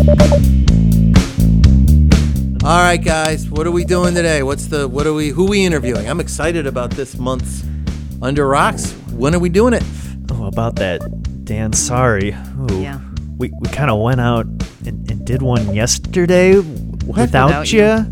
All right, guys, what are we doing today? Who are we interviewing? I'm excited about this month's Under Rocks. When are we doing it? Oh, about that Dan Sorry. Ooh. Yeah. We kind of went out and did one yesterday without you.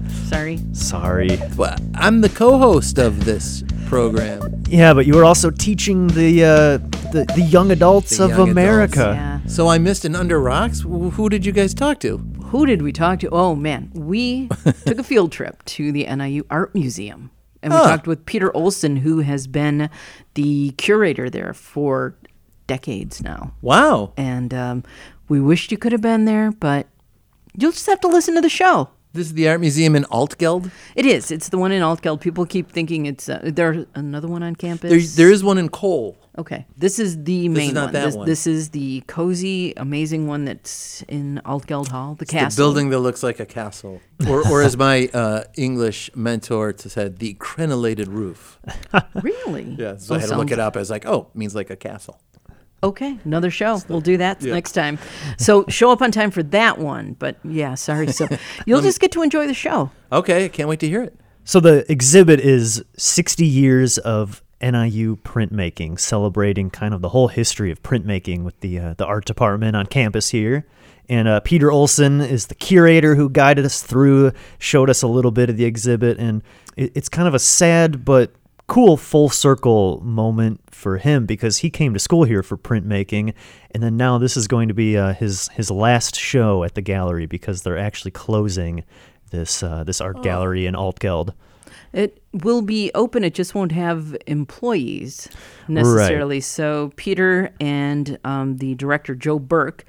Sorry. Well, I'm the co-host of this program. Yeah, but you were also teaching the young adults The of young America. Yeah. So I missed an Under Rocks? Who did you guys talk to? Who did we talk to? Oh, man. We took a field trip to the NIU Art Museum. And we talked with Peter Olson, who has been the curator there for decades now. Wow. And we wished you could have been there, but you'll just have to listen to the show. This is the Art Museum in Altgeld? It is. It's the one in Altgeld. People keep thinking it's there's another one on campus. There is one in Cole. Okay. This is the This main is not one. that one. This is the cozy, amazing one that's in Altgeld Hall, the castle. The building that looks like a castle. Or as my English mentor said, the crenellated roof. Really? Yeah, so I had to look it up. I was like, it means like a castle. Okay, another show. We'll do that next time. So show up on time for that one. But yeah, sorry. So you'll just get to enjoy the show. Okay, I can't wait to hear it. So the exhibit is 60 years of NIU printmaking, celebrating kind of the whole history of printmaking with the art department on campus here. And Peter Olson is the curator who guided us through, showed us a little bit of the exhibit. And it's kind of a sad but cool full circle moment for him because he came to school here for printmaking, and then now this is going to be his last show at the gallery because they're actually closing this art gallery in Altgeld. It will be open. It just won't have employees necessarily. Right. So Peter and the director, Joe Burke,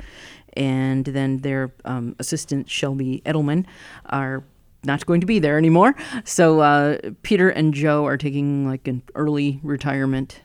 and then their assistant, Shelby Edelman, are not going to be there anymore. So Peter and Joe are taking like an early retirement.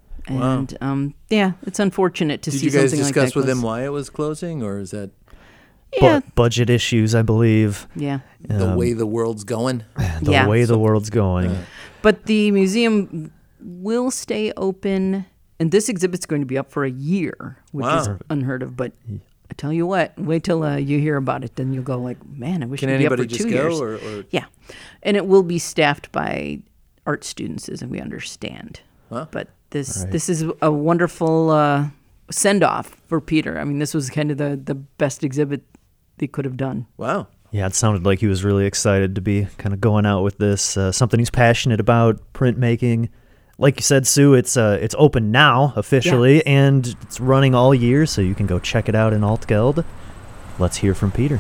And it's unfortunate to Did see you guys something like that. discuss with close. him why it was closing, or is that Yeah. Budget issues, I believe. Yeah. the way the world's going? The way the world's going. But the museum will stay open, and this exhibit's going to be up for a year, which is unheard of. But I tell you what, wait till you hear about it, then you'll go like, man, I wish Can it'd be up anybody for just 2 years. go? Or Yeah, and it will be staffed by art students, as we understand. Huh? But this is a wonderful send-off for Peter. I mean, this was kind of the best exhibit they could have done. Wow. Yeah, it sounded like he was really excited to be kind of going out with this, something he's passionate about, printmaking. Like you said, Sue, it's open now officially, and it's running all year, so you can go check it out in Altgeld. Let's hear from Peter.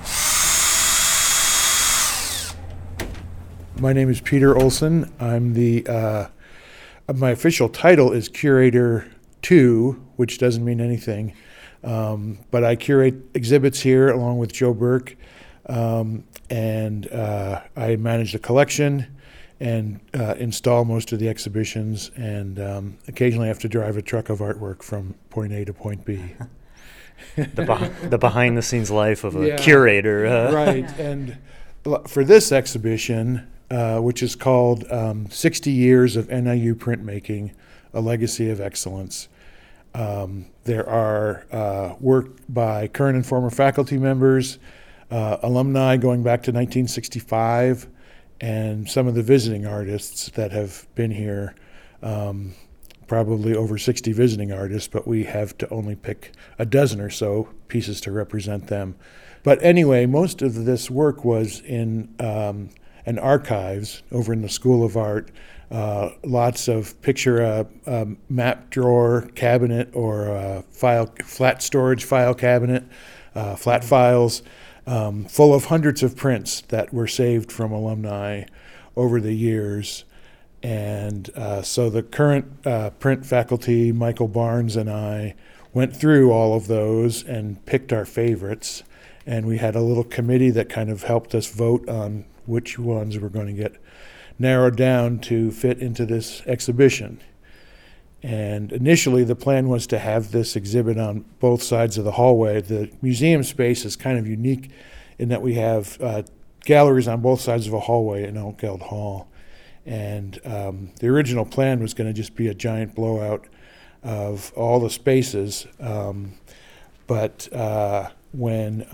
My name is Peter Olson. I'm my official title is Curator 2, which doesn't mean anything. But I curate exhibits here along with Joe Burke, and I manage the collection and install most of the exhibitions, and occasionally have to drive a truck of artwork from point A to point B. The behind-the-scenes life of a curator. Right, and for this exhibition, which is called 60 Years of NIU Printmaking, A Legacy of Excellence, there are work by current and former faculty members, alumni going back to 1965, and some of the visiting artists that have been here, probably over 60 visiting artists, but we have to only pick a dozen or so pieces to represent them. But anyway, most of this work was in an archives over in the School of Art. Lots of picture a map drawer cabinet or a flat storage file cabinet, flat files, full of hundreds of prints that were saved from alumni over the years. And so the current print faculty, Michael Barnes and I, went through all of those and picked our favorites. And we had a little committee that kind of helped us vote on which ones were going to get narrowed down to fit into this exhibition. And initially the plan was to have this exhibit on both sides of the hallway. The museum space is kind of unique in that we have galleries on both sides of a hallway in Altgeld Hall. And the original plan was going to just be a giant blowout of all the spaces. But when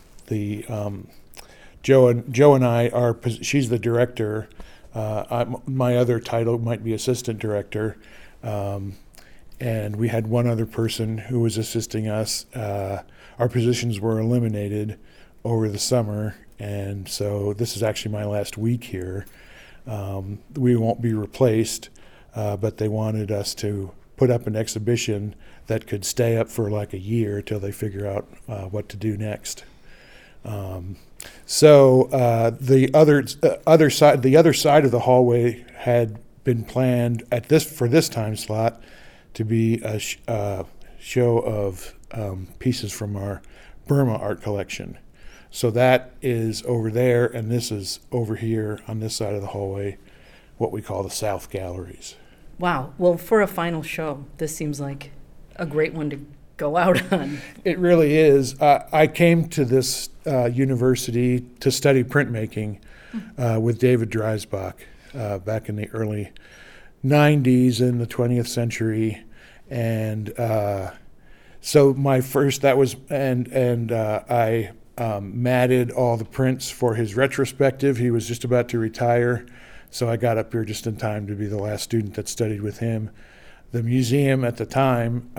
Joe and I are. She's the director. My other title might be assistant director, and we had one other person who was assisting us. Our positions were eliminated over the summer, and so this is actually my last week here. We won't be replaced, but they wanted us to put up an exhibition that could stay up for like a year till they figure out what to do next. So the other side of the hallway had been planned for this time slot to be a show of pieces from our Burma art collection. So that is over there, and this is over here on this side of the hallway, what we call the South Galleries. Wow. Well, for a final show, this seems like a great one to go out on. It really is. I came to this university to study printmaking with David Dreisbach back in the early 90s in the 20th century. And so my first, that was, and I matted all the prints for his retrospective. He was just about to retire, so I got up here just in time to be the last student that studied with him. The museum at the time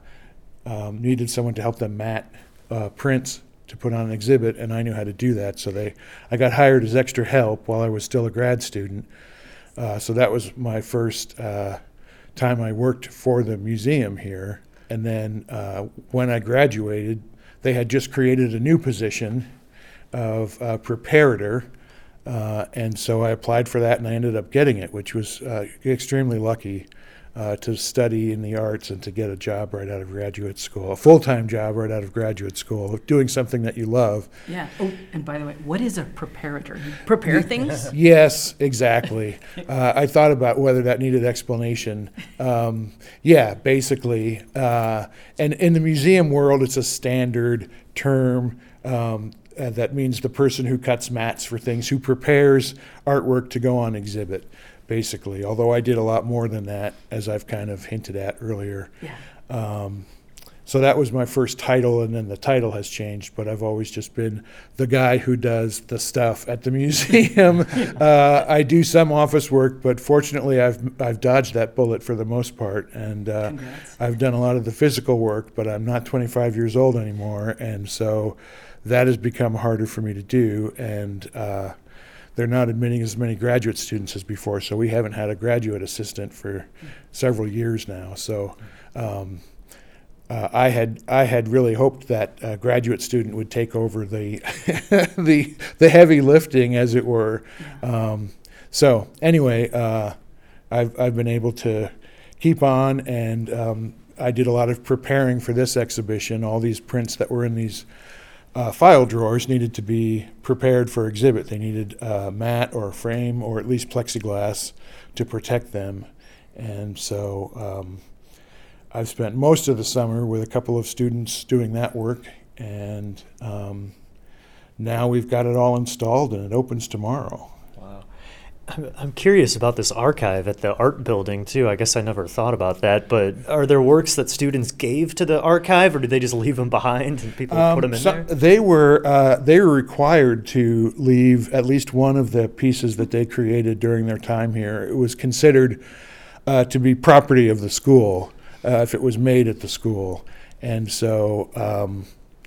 needed someone to help them mat prints to put on an exhibit, and I knew how to do that, so I got hired as extra help while I was still a grad student. So that was my first time I worked for the museum here. And then when I graduated, they had just created a new position of preparator, and so I applied for that, and I ended up getting it, which was extremely lucky to study in the arts and to get a job right out of graduate school, a full-time job right out of graduate school, doing something that you love. Yeah. Oh, and by the way, what is a preparator? You prepare things? Yes, exactly. I thought about whether that needed explanation. Yeah, basically. And in the museum world, it's a standard term that means the person who cuts mats for things, who prepares artwork to go on exhibit, basically. Although I did a lot more than that, as I've kind of hinted at earlier. Yeah. So that was my first title, and then the title has changed, but I've always just been the guy who does the stuff at the museum. I do some office work, but fortunately I've dodged that bullet for the most part, and I've done a lot of the physical work, but I'm not 25 years old anymore, and so that has become harder for me to do, and they're not admitting as many graduate students as before, so we haven't had a graduate assistant for several years now. So I had really hoped that a graduate student would take over the the heavy lifting, as it were. So anyway, I've been able to keep on, and I did a lot of preparing for this exhibition. All these prints that were in these file drawers needed to be prepared for exhibit. They needed a mat or a frame or at least plexiglass to protect them, and so I've spent most of the summer with a couple of students doing that work, and now we've got it all installed, and it opens tomorrow. Wow. I'm curious about this archive at the art building, too. I guess I never thought about that, but are there works that students gave to the archive, or did they just leave them behind and people put them in there? They were required to leave at least one of the pieces that they created during their time here. It was considered to be property of the school if it was made at the school. And so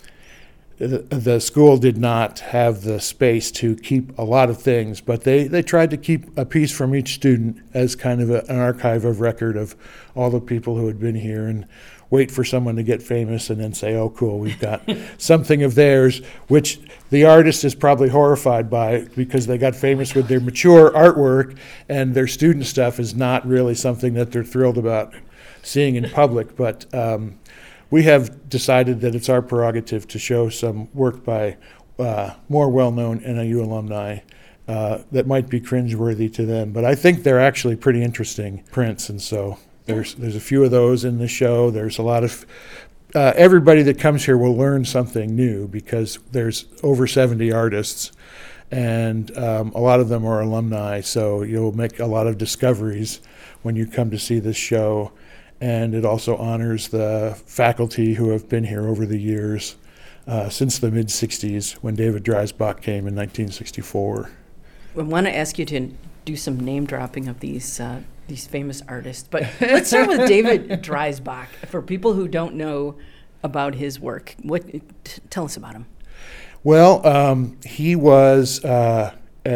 the school did not have the space to keep a lot of things, but they tried to keep a piece from each student as kind of an archive of record of all the people who had been here, and wait for someone to get famous and then say, oh, cool, we've got something of theirs, which the artist is probably horrified by because they got famous with their mature artwork, and their student stuff is not really something that they're thrilled about seeing in public. But we have decided that it's our prerogative to show some work by more well-known NIU alumni that might be cringeworthy to them. But I think they're actually pretty interesting prints, and so there's a few of those in the show. There's a lot of everybody that comes here will learn something new because there's over 70 artists, and a lot of them are alumni, so you'll make a lot of discoveries when you come to see this show. And it also honors the faculty who have been here over the years. since the mid-'60s when David Dreisbach came in 1964. I want to ask you to do some name dropping of these famous artists, but let's start with David Dreisbach. For people who don't know about his work, tell us about him. Well, he was a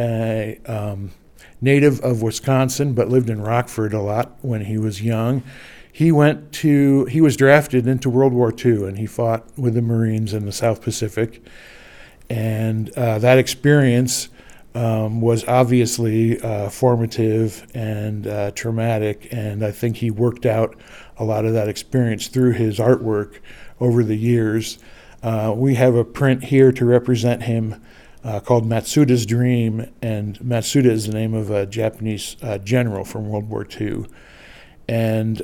native of Wisconsin, but lived in Rockford a lot when he was young. He was drafted into World War II, and he fought with the Marines in the South Pacific. And that experience was obviously formative and traumatic, and I think he worked out a lot of that experience through his artwork over the years. We have a print here to represent him called Matsuda's Dream, and Matsuda is the name of a Japanese general from World War II. And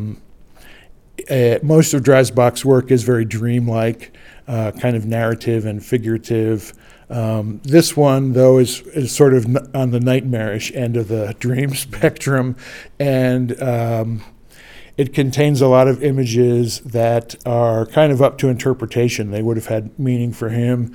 most of Dreisbach's work is very dreamlike, kind of narrative and figurative. This one, though, is sort of on the nightmarish end of the dream spectrum, and it contains a lot of images that are kind of up to interpretation. They would have had meaning for him.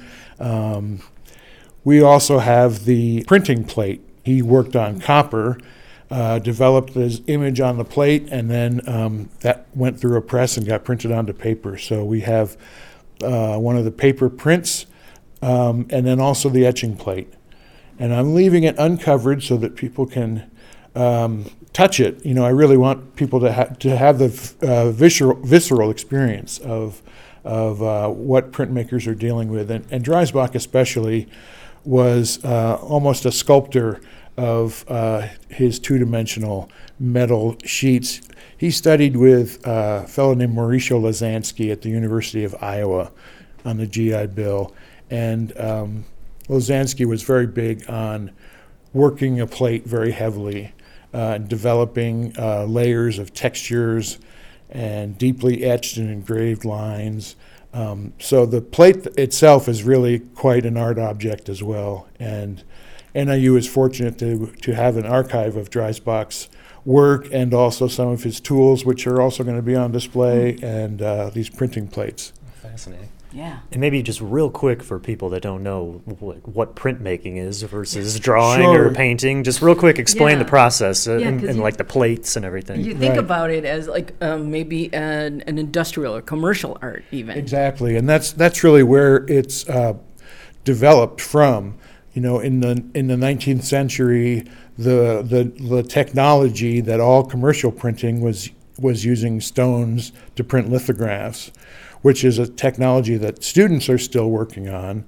We also have the printing plate. He worked on copper, developed this image on the plate, and then that went through a press and got printed onto paper. So we have one of the paper prints, and then also the etching plate. And I'm leaving it uncovered so that people can touch it. I really want people to have the visceral experience of what printmakers are dealing with. And Dreisbach especially was almost a sculptor of his two-dimensional metal sheets. He studied with a fellow named Mauricio Lazansky at the University of Iowa on the GI Bill. And Lazansky was very big on working a plate very heavily, developing layers of textures and deeply etched and engraved lines. So the plate itself is really quite an art object as well. And NIU is fortunate to have an archive of Dreisbach's work and also some of his tools, which are also going to be on display, and these printing plates. Fascinating. Yeah. And maybe just real quick for people that don't know what printmaking is versus drawing Sure. or painting, just real quick explain Yeah. the process and you- like the plates and everything. You think Right. about it as like maybe an industrial or commercial art even. Exactly, and that's really where it's developed from. In the 19th century, the technology that all commercial printing was using stones to print lithographs, which is a technology that students are still working on,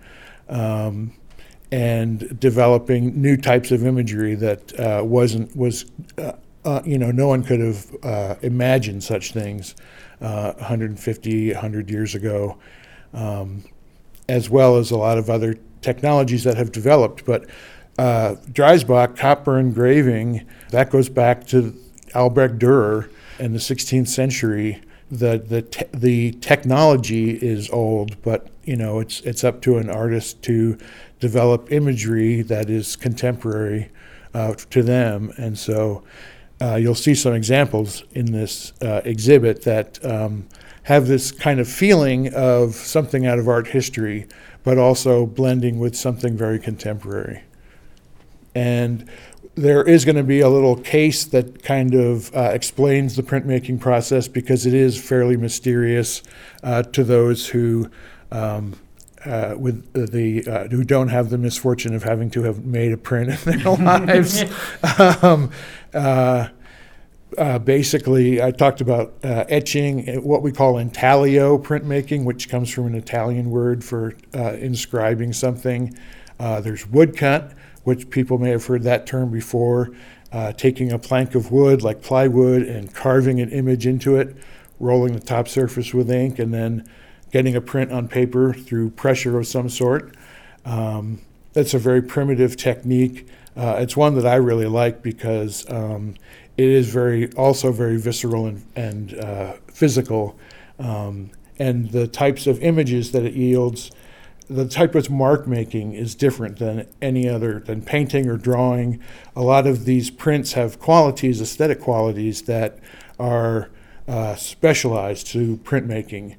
and developing new types of imagery that no one could have imagined such things 100 years ago, as well as a lot of other technologies that have developed. But Dreisbach, copper engraving, that goes back to Albrecht Dürer in the 16th century. The technology is old, but it's up to an artist to develop imagery that is contemporary to them. And so you'll see some examples in this exhibit that have this kind of feeling of something out of art history, but also blending with something very contemporary. And there is going to be a little case that kind of explains the printmaking process, because it is fairly mysterious to those who who don't have the misfortune of having to have made a print in their lives. Basically, I talked about etching, what we call intaglio printmaking, which comes from an Italian word for inscribing something. There's woodcut, which people may have heard that term before, taking a plank of wood like plywood and carving an image into it, rolling the top surface with ink, and then getting a print on paper through pressure of some sort. That's a very primitive technique. It's one that I really like because it is also very visceral and physical. And the types of images that it yields, the type of mark making is different than than painting or drawing. A lot of these prints have aesthetic qualities that are specialized to printmaking.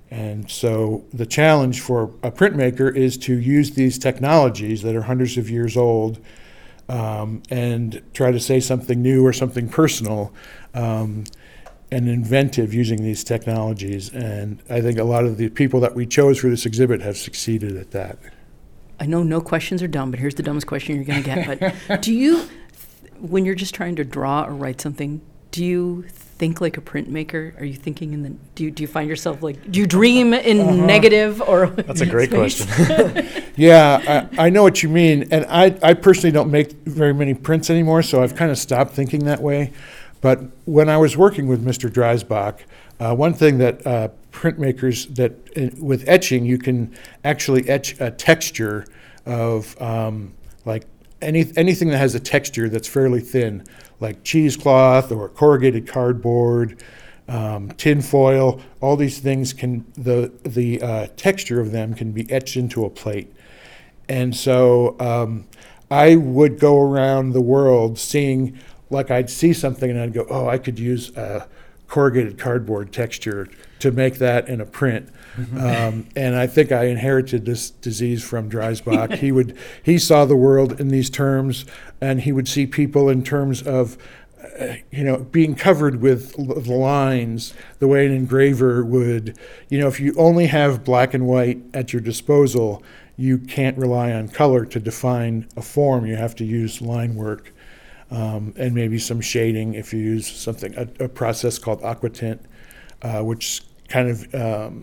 And so the challenge for a printmaker is to use these technologies that are hundreds of years old and try to say something new or something personal and inventive using these technologies. And I think a lot of the people that we chose for this exhibit have succeeded at that. I know no questions are dumb, but here's the dumbest question you're going to get. But do you, when you're just trying to draw or write something, do you think like a printmaker? Are you thinking in the, do you find yourself like, do you dream in negative or? That's a great question. Yeah, I know what you mean. And I personally don't make very many prints anymore, so I've kind of stopped thinking that way. But when I was working with Mr. Dreisbach, one thing that printmakers, with etching, you can actually etch a texture of like anything that has a texture that's fairly thin, like cheesecloth or corrugated cardboard, tin foil. All these things the texture of them can be etched into a plate. And so I would go around the world seeing, like I'd see something and I'd go, oh, I could use corrugated cardboard texture to make that in a print. And I think I inherited this disease from Dreisbach. He saw the world in these terms, and he would see people in terms of being covered with the lines, the way an engraver would. If you only have black and white at your disposal, you can't rely on color to define a form. You have to use line work. And maybe some shading if you use something, a process called aquatint, which kind of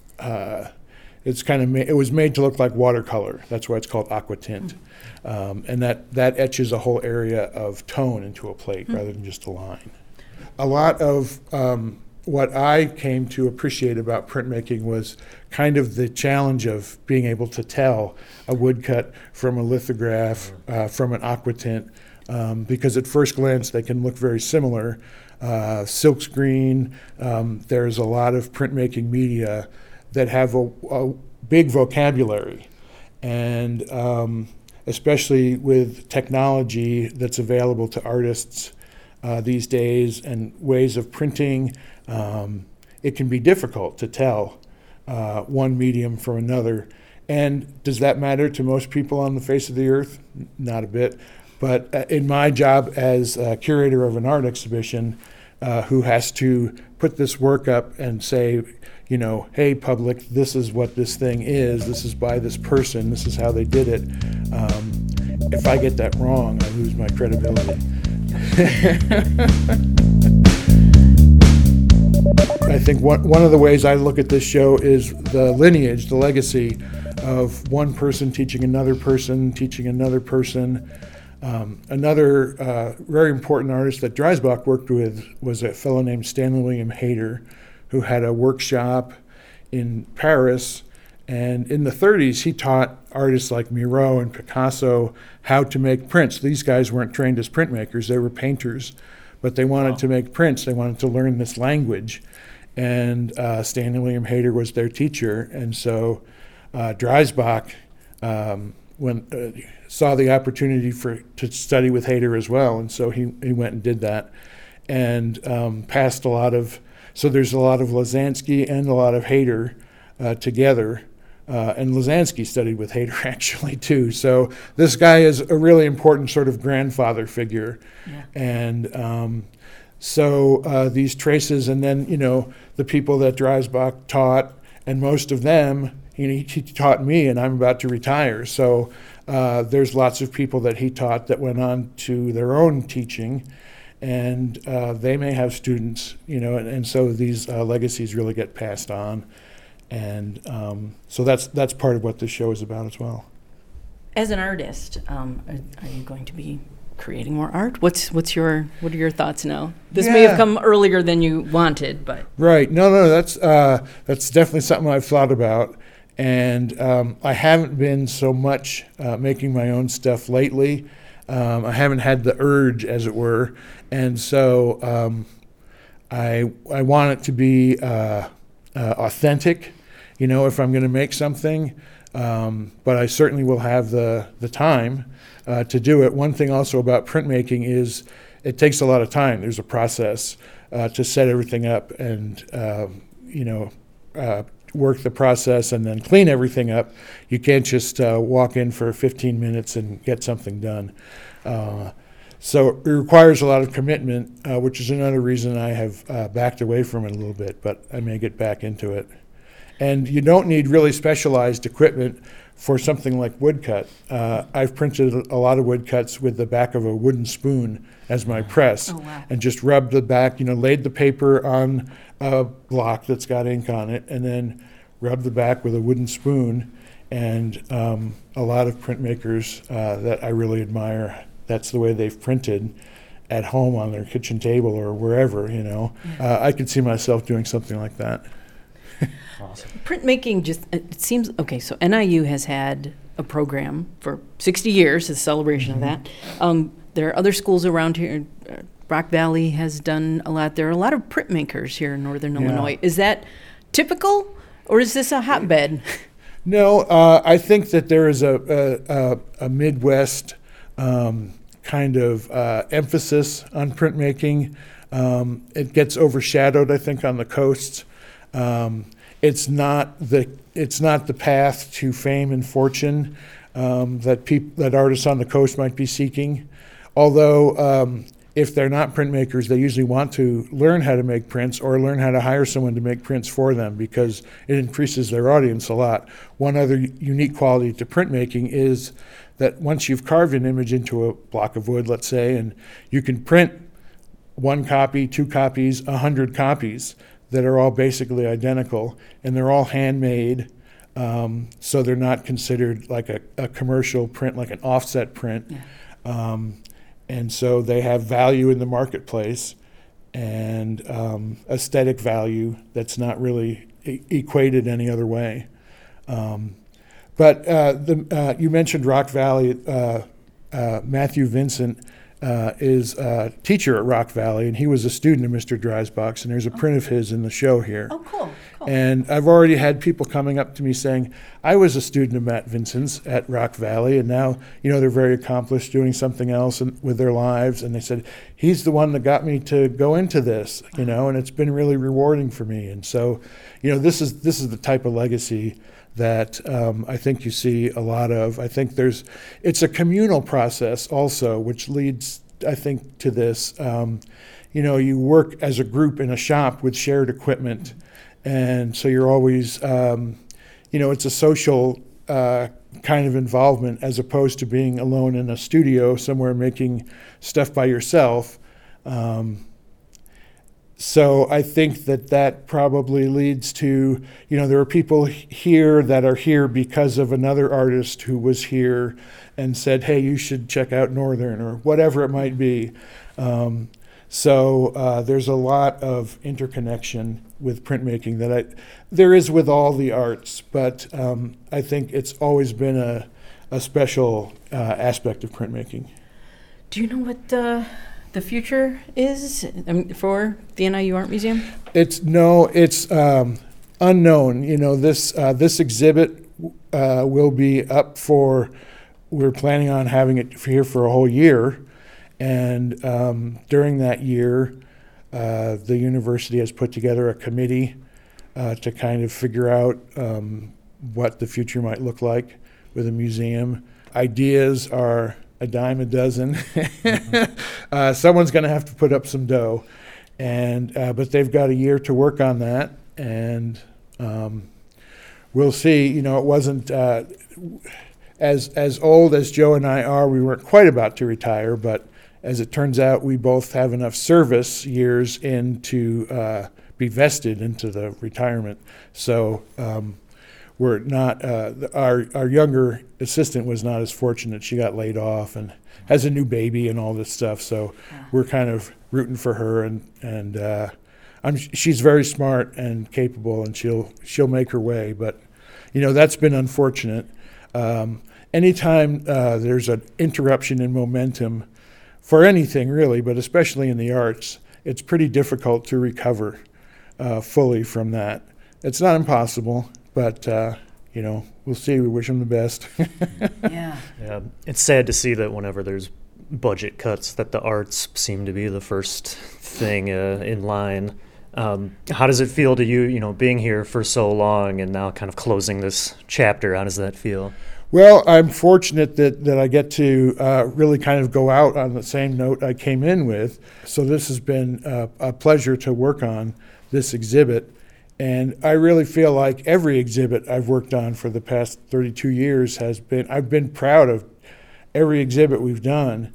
it was made to look like watercolor. That's why it's called aquatint, and that etches a whole area of tone into a plate rather than just a line. A lot of what I came to appreciate about printmaking was kind of the challenge of being able to tell a woodcut from a lithograph, from an aquatint. Because at first glance they can look very similar. Silkscreen, there's a lot of printmaking media that have a big vocabulary, and especially with technology that's available to artists these days and ways of printing, it can be difficult to tell one medium from another. And does that matter to most people on the face of the earth? Not a bit. But in my job as a curator of an art exhibition, who has to put this work up and say, hey, public, this is what this thing is. This is by this person. This is how they did it. If I get that wrong, I lose my credibility. I think one of the ways I look at this show is the lineage, the legacy of one person teaching another person, teaching another person. Another very important artist that Dreisbach worked with was a fellow named Stanley William Hayter, who had a workshop in Paris. And in the 30s, he taught artists like Miro and Picasso how to make prints. These guys weren't trained as printmakers, they were painters, but they wanted to make prints. They wanted to learn this language. And Stanley William Hayter was their teacher. And so Dreisbach, saw the opportunity to study with Hayter as well, and so he went and did that, and passed a lot of. So there's a lot of Lazansky and a lot of Hayter together, and Lazansky studied with Hayter actually too. So this guy is a really important sort of grandfather figure, and so these traces, and then the people that Dreisbach taught, and most of them. He taught me, and I'm about to retire. So there's lots of people that he taught that went on to their own teaching, and they may have students, and so these legacies really get passed on. And so that's part of what this show is about as well. As an artist, are you going to be creating more art? What are your thoughts now? This may have come earlier than you wanted, but right. No, that's definitely something I've thought about. And I haven't been so much making my own stuff lately. I haven't had the urge, as it were. And so I want it to be authentic, if I'm going to make something. But I certainly will have the time to do it. One thing also about printmaking is it takes a lot of time. There's a process to set everything up and, work the process and then clean everything up. You can't just walk in for 15 minutes and get something done. So it requires a lot of commitment, which is another reason I have backed away from it a little bit, but I may get back into it. And you don't need really specialized equipment for something like woodcut. I've printed a lot of woodcuts with the back of a wooden spoon as my press. Oh, wow. And just rubbed the back, laid the paper on a block that's got ink on it, and then rubbed the back with a wooden spoon. And a lot of printmakers that I really admire, that's the way they've printed at home on their kitchen table or wherever, I could see myself doing something like that. Awesome. Printmaking it seems, okay, so NIU has had a program for 60 years, a celebration of that. There are other schools around here. Rock Valley has done a lot. There are a lot of printmakers here in Northern Illinois. Is that typical, or is this a hotbed? No, I think that there is a Midwest kind of emphasis on printmaking. It gets overshadowed, I think, on the coasts. It's not the path to fame and fortune that artists on the coast might be seeking. Although if they're not printmakers, they usually want to learn how to make prints or learn how to hire someone to make prints for them because it increases their audience a lot. One other unique quality to printmaking is that once you've carved an image into a block of wood, let's say, and you can print 1 copy, 2 copies, 100 copies that are all basically identical, and they're all handmade, so they're not considered like a commercial print, like an offset print. Yeah. And so they have value in the marketplace and aesthetic value that's not really equated any other way. But you mentioned Rock Valley. Matthew Vincent is a teacher at Rock Valley, and he was a student of Mr. Dreisbach's, and there's a print of his in the show here. Oh, cool. And I've already had people coming up to me saying, I was a student of Matt Vincent's at Rock Valley, and now, they're very accomplished doing something else with their lives, and they said, he's the one that got me to go into this, and it's been really rewarding for me. And so, this is the type of legacy that I think you see a lot of. I think it's a communal process also, which leads, I think, to this. You work as a group in a shop with shared equipment, and so you're always, it's a social kind of involvement as opposed to being alone in a studio somewhere making stuff by yourself. So I think that probably leads to, there are people here that are here because of another artist who was here and said, hey, you should check out Northern or whatever it might be. So there's a lot of interconnection with printmaking there is with all the arts, but I think it's always been a special aspect of printmaking. Do you know what the future is for the NIU Art Museum? It's unknown. This exhibit will be up we're planning on having it here for a whole year, and during that year, the university has put together a committee to kind of figure out what the future might look like with a museum. Ideas are a dime a dozen. Someone's going to have to put up some dough, but they've got a year to work on that, and we'll see. It wasn't as old as Joe and I are. We weren't quite about to retire, but as it turns out, we both have enough service years in to be vested into the retirement. So we're not, our younger assistant was not as fortunate. She got laid off and has a new baby and all this stuff. So we're kind of rooting for her, and she's very smart and capable, and she'll make her way. But that's been unfortunate. Anytime there's an interruption in momentum for anything really, but especially in the arts, it's pretty difficult to recover fully from that. It's not impossible, but we'll see. We wish them the best. Yeah. It's sad to see that whenever there's budget cuts, that the arts seem to be the first thing in line. How does it feel to you, being here for so long and now kind of closing this chapter? How does that feel? Well, I'm fortunate that I get to really kind of go out on the same note I came in with. So this has been a pleasure to work on this exhibit. And I really feel like every exhibit I've worked on for the past 32 years I've been proud of every exhibit we've done.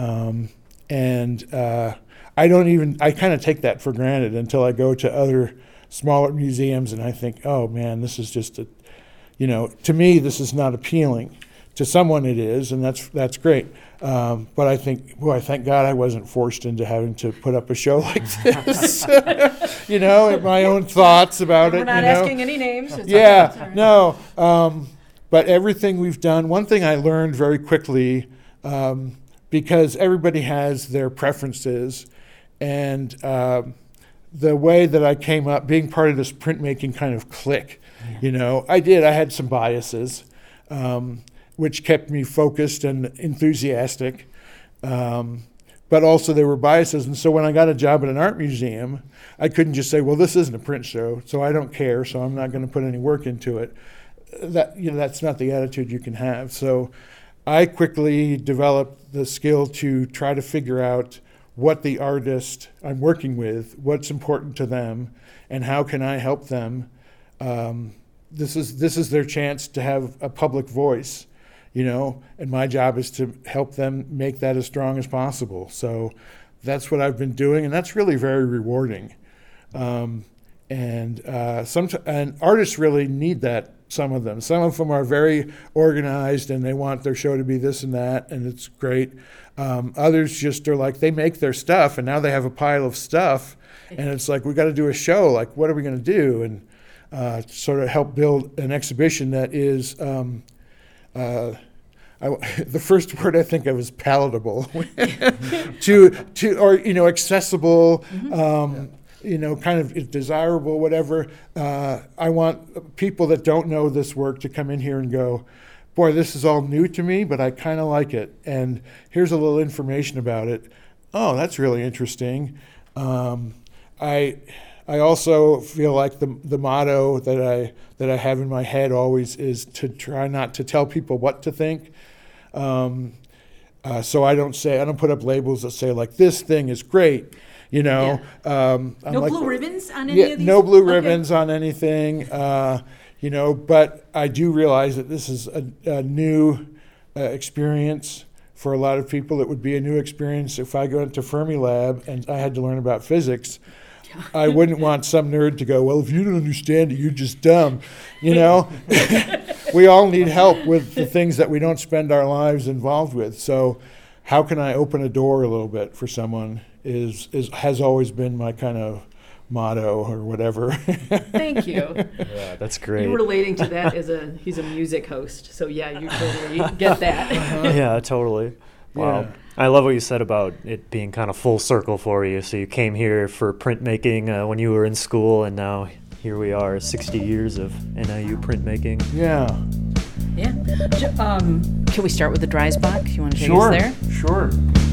I kind of take that for granted until I go to other smaller museums and I think, oh man, this is just to me, this is not appealing. To someone it is, and that's great. But I think, thank God I wasn't forced into having to put up a show like this. And my own thoughts about it. We're not asking any names. It's yeah, no. But everything we've done, one thing I learned very quickly, because everybody has their preferences, and the way that I came up, being part of this printmaking kind of clique, I had some biases, which kept me focused and enthusiastic. But also there were biases. And so when I got a job at an art museum, I couldn't just say, well, this isn't a print show, so I don't care, so I'm not going to put any work into it. That's not the attitude you can have. So I quickly developed the skill to try to figure out what the artist I'm working with, what's important to them, and how can I help them. This is their chance to have a public voice, and my job is to help them make that as strong as possible. So that's what I've been doing, and that's really very rewarding. And artists really need that. Some of them are very organized and they want their show to be this and that, and it's great. Others just are like, they make their stuff and now they have a pile of stuff, and it's like, we got to do a show. Like, what are we going to do? And sort of help build an exhibition that is, the first word I think of is palatable, accessible. Kind of desirable, whatever. I want people that don't know this work to come in here and go, boy, this is all new to me, but I kind of like it. And here's a little information about it. Oh, that's really interesting. I also feel like the motto that I have in my head always is to try not to tell people what to think. So I don't put up labels that say like, this thing is great. No blue ribbons on any of these? No blue ribbons on anything, but I do realize that this is a new experience for a lot of people. It would be a new experience if I go into Fermilab and I had to learn about physics. I wouldn't want some nerd to go, well, if you don't understand it, you're just dumb. We all need help with the things that we don't spend our lives involved with. So how can I open a door a little bit for someone has always been my kind of motto or whatever. Thank you. Yeah, that's great. You're relating to that he's a music host, so yeah, you totally get that. Yeah, totally. Wow. Yeah. I love what you said about it being kind of full circle for you. So you came here for printmaking when you were in school, and now here we are, 60 years of NIU printmaking. Yeah. Yeah. Can we start with the Dreisbach? You want to take us there? Sure.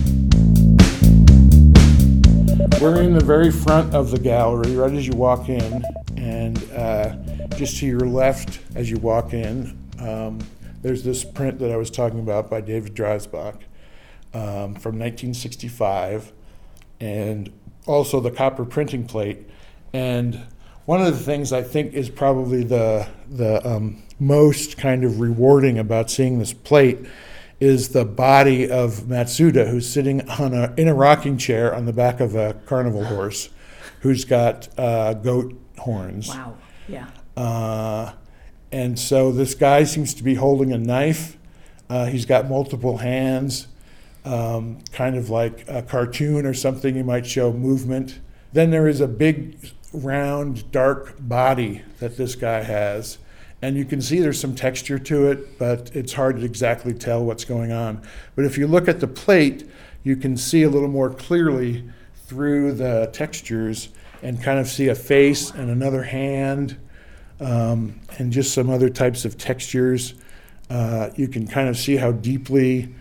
We're in the very front of the gallery, right as you walk in, and just to your left as you walk in, there's this print that I was talking about by David Dreisbach from 1965, and also the copper printing plate. And one of the things I think is probably the most kind of rewarding about seeing this plate is the body of Matsuda, who's sitting in a rocking chair on the back of a carnival horse, who's got goat horns. Wow, yeah. And so this guy seems to be holding a knife. He's got multiple hands, kind of like a cartoon or something. You might show movement. Then there is a big, round, dark body that this guy has. And you can see there's some texture to it, but it's hard to exactly tell what's going on. But if you look at the plate, you can see a little more clearly through the textures and kind of see a face and another hand, and just some other types of textures. You can kind of see how deeply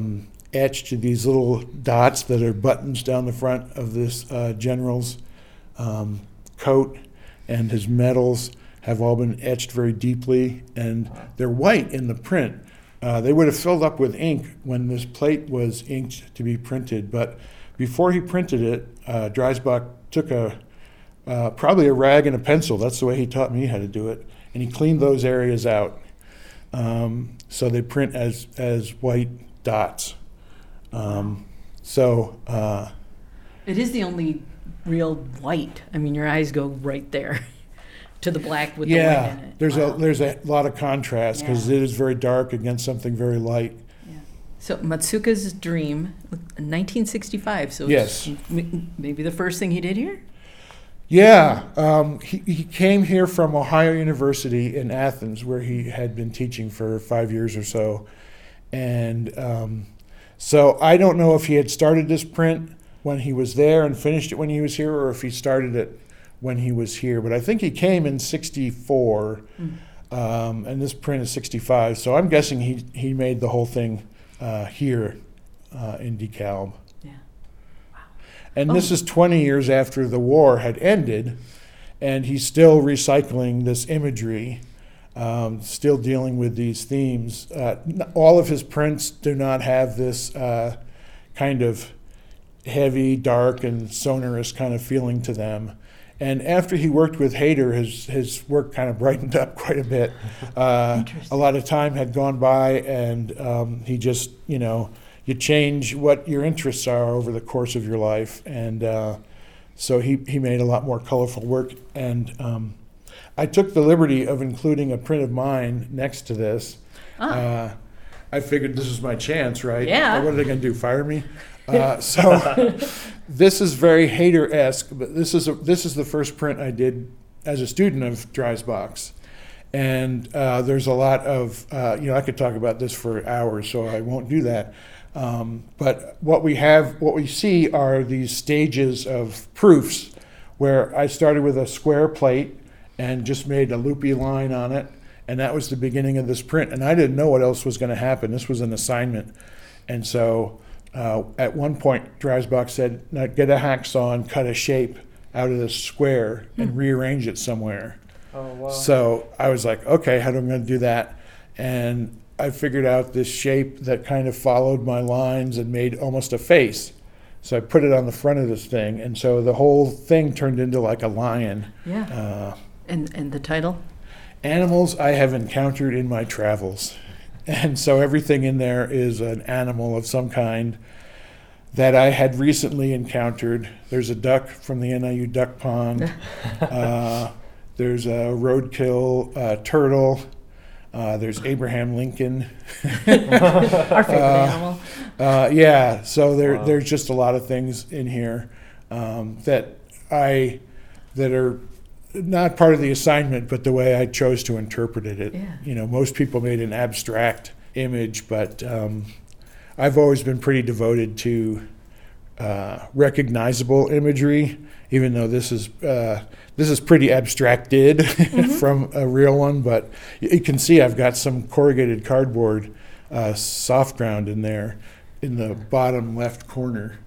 etched these little dots that are buttons down the front of this general's coat and his medals have all been etched very deeply, and they're white in the print. They would have filled up with ink when this plate was inked to be printed, but before he printed it, Dreisbach took probably a rag and a pencil. That's the way he taught me how to do it, and he cleaned those areas out. So they print as white dots. It is the only real white. I mean, your eyes go right there to the black with the white in it. There's a lot of contrast because it is very dark against something very light. Yeah. So Matsuka's Dream, 1965. So yes, it's maybe the first thing he did here. Yeah, he came here from Ohio University in Athens, where he had been teaching for 5 years or so, and so I don't know if he had started this print when he was there and finished it when he was here, or if he started it when he was here. But I think he came in '64, and this print is '65. So I'm guessing he made the whole thing here in DeKalb. Yeah. Wow. And this is 20 years after the war had ended, and he's still recycling this imagery, still dealing with these themes. All of his prints do not have this kind of heavy, dark, and sonorous kind of feeling to them. And after he worked with Hayter, his work kind of brightened up quite a bit. A lot of time had gone by, and he just, you change what your interests are over the course of your life. And so he made a lot more colorful work. And I took the liberty of including a print of mine next to this. I figured this was my chance, right? Yeah. What are they going to do, fire me? So this is very Hayter-esque, but this is the first print I did as a student of Dreisbach's. And there's a lot of, I could talk about this for hours, so I won't do that. But what we see are these stages of proofs where I started with a square plate and just made a loopy line on it. And that was the beginning of this print. And I didn't know what else was going to happen. This was an assignment. And so at one point, Dreisbach said, now get a hacksaw and cut a shape out of this square and rearrange it somewhere. Oh, wow. So I was like, okay, how am I going to do that? And I figured out this shape that kind of followed my lines and made almost a face. So I put it on the front of this thing. And so the whole thing turned into like a lion. Yeah. And the title? Animals I have encountered in my travels. And so everything in there is an animal of some kind that I had recently encountered. There's a duck from the NIU duck pond. There's a roadkill turtle. There's Abraham Lincoln. Our favorite animal. Yeah, so there's just a lot of things in here that are not part of the assignment, but the way I chose to interpret it. Yeah. Most people made an abstract image, but I've always been pretty devoted to recognizable imagery, even though this is pretty abstracted from a real one. But you can see I've got some corrugated cardboard soft ground in there in the bottom left corner.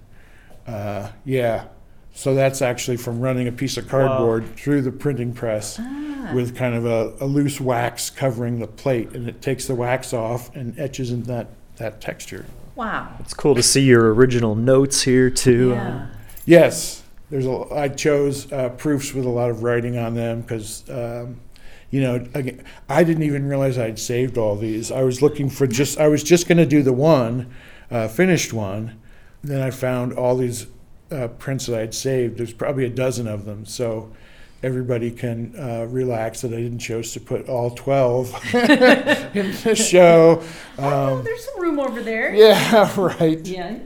So that's actually from running a piece of cardboard through the printing press with kind of a loose wax covering the plate, and it takes the wax off and etches in that texture. Wow. It's cool to see your original notes here too. Yeah. Yes, I chose proofs with a lot of writing on them because, again, I didn't even realize I'd saved all these. I was looking for I was just going to do the one, finished one. Then I found all these prints that I'd saved. There's probably a dozen of them, so everybody can relax that I didn't choose to put all 12 in the show. There's some room over there. Yeah, right. Yeah.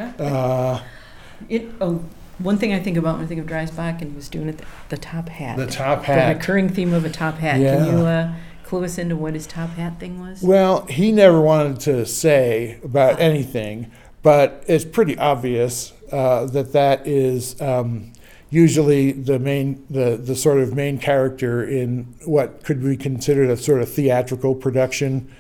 One thing I think about when I think of Dreisbach, and he was doing it, the top hat. The top hat. The recurring theme of a top hat. Yeah. Can you clue us into what his top hat thing was? Well, he never wanted to say about anything, but it's pretty obvious that is usually the sort of main character in what could be considered a sort of theatrical production.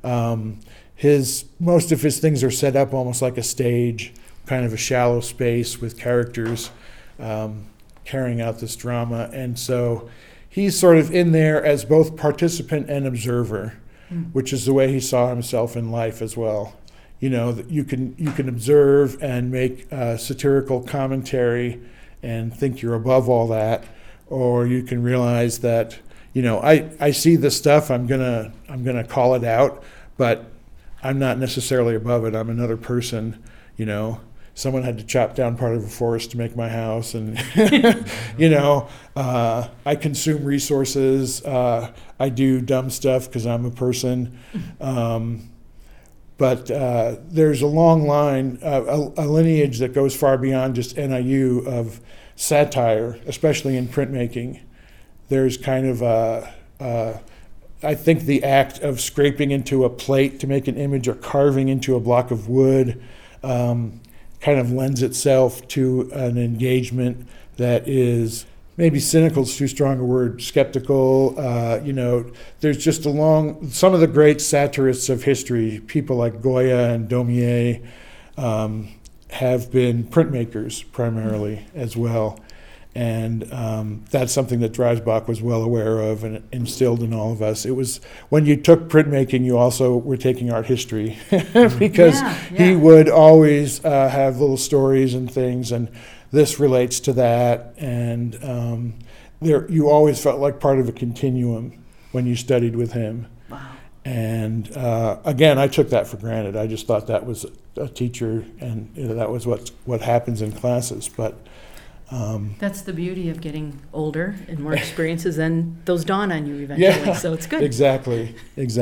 Most of his things are set up almost like a stage, kind of a shallow space with characters. carrying out this drama. And so he's sort of in there as both participant and observer, which is the way he saw himself in life as well. That you can observe and make satirical commentary and think you're above all that, or you can realize that I see this stuff, I'm gonna call it out, but I'm not necessarily above it. I'm another person. Someone had to chop down part of a forest to make my house, and I consume resources. I do dumb stuff because I'm a person. But there's a long line, a lineage that goes far beyond just NIU of satire, especially in printmaking. There's kind of I think the act of scraping into a plate to make an image or carving into a block of wood kind of lends itself to an engagement that is maybe cynical is too strong a word, skeptical. There's just some of the great satirists of history, people like Goya and Daumier, have been printmakers primarily as well. And that's something that Dreisbach was well aware of and instilled in all of us. It was when you took printmaking, you also were taking art history because he would always have little stories and things, and this relates to that. And you always felt like part of a continuum when you studied with him. Wow. And again, I took that for granted. I just thought that was a teacher, and that was what happens in classes. But that's the beauty of getting older and more experiences, and those dawn on you eventually. So it's good. Exactly.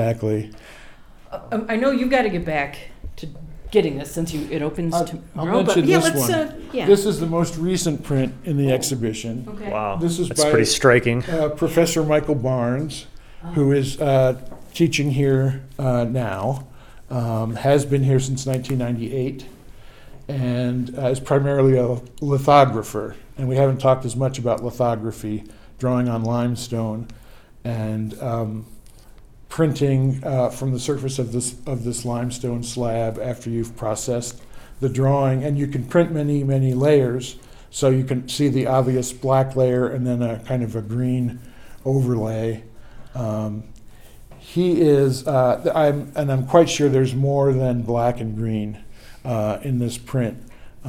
I know you've got to get back to getting this since it opens tomorrow. I'll mention this one. Yeah. This is the most recent print in the exhibition. Okay. Wow, This is that's by pretty striking. Professor Michael Barnes, who is teaching here now, has been here since 1998, and is primarily a lithographer. And we haven't talked as much about lithography, drawing on limestone, and printing from the surface of this limestone slab after you've processed the drawing. And you can print many, many layers, so you can see the obvious black layer and then a kind of a green overlay. He is, I'm quite sure there's more than black and green in this print.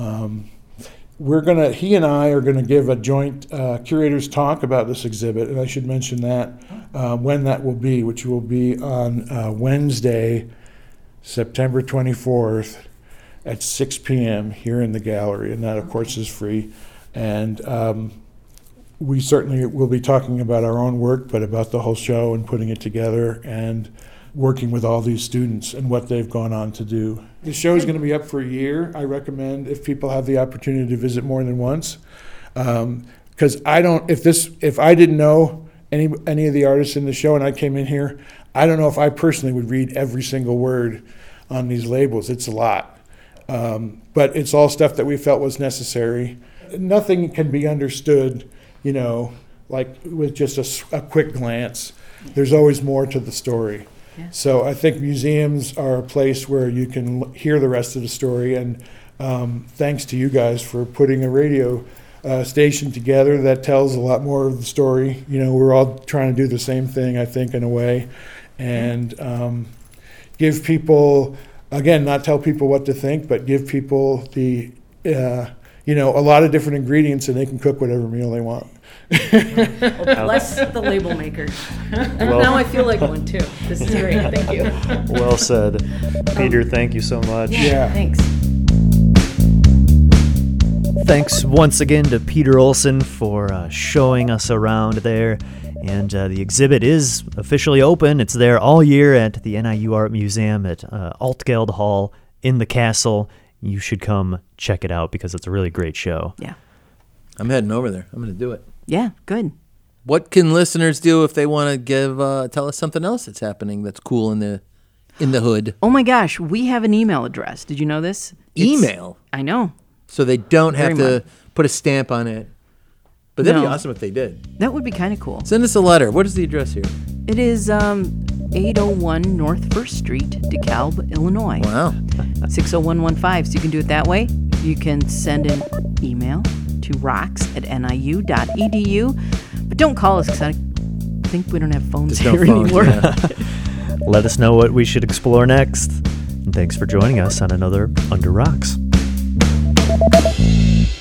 He and I are gonna give a joint curator's talk about this exhibit, and I should mention that when that will be, which will be on Wednesday, September 24th at 6 p.m. here in the gallery, and that of course is free. And we certainly will be talking about our own work, but about the whole show and putting it together and working with all these students and what they've gone on to do. The show is going to be up for a year. I recommend if people have the opportunity to visit more than once, because if I didn't know any of the artists in the show and I came in here, I don't know if I personally would read every single word on these labels. It's a lot, but it's all stuff that we felt was necessary. Nothing can be understood, like with just a quick glance. There's always more to the story. Yeah. So I think museums are a place where you can hear the rest of the story, and thanks to you guys for putting a radio station together that tells a lot more of the story. We're all trying to do the same thing, I think, in a way, and give people, again, not tell people what to think, but give people a lot of different ingredients, and they can cook whatever meal they want. Bless the label maker. Now I feel like one too. This is great. Thank you. Well said. Peter, thank you so much. Yeah. Thanks. Thanks once again to Peter Olson for showing us around there. And the exhibit is officially open. It's there all year at the NIU Art Museum at Altgeld Hall in the castle. You should come check it out because it's a really great show. Yeah. I'm heading over there. I'm going to do it. Yeah, good. What can listeners do if they want to tell us something else that's happening that's cool in the hood? Oh my gosh, we have an email address. Did you know this? Email? I know. So they don't have Very to put a stamp on it. But that'd be No. awesome if they did. That would be kind of cool. Send us a letter. What is the address here? It is 801 North 1st Street, DeKalb, Illinois. Wow. 60115. So you can do it that way. You can send an email to to rocks@niu.edu. But don't call us because I think we don't have phones There's no here phones, anymore. yeah. Let us know what we should explore next. And thanks for joining us on another Under Rocks.